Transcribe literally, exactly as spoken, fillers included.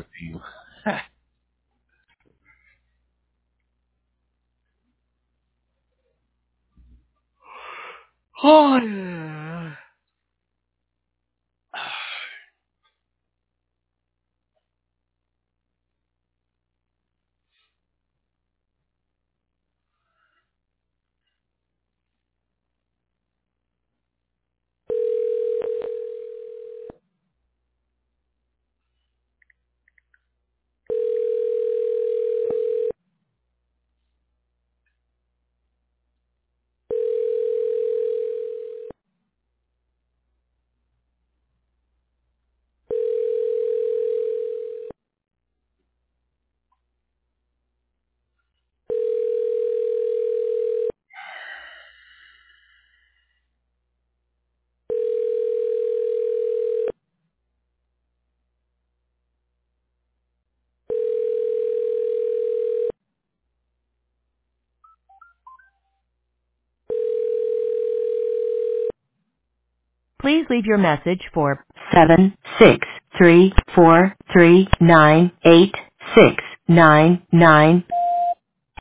help you. Oh, yeah. Please leave your message for seven six three four three nine eight six nine nine.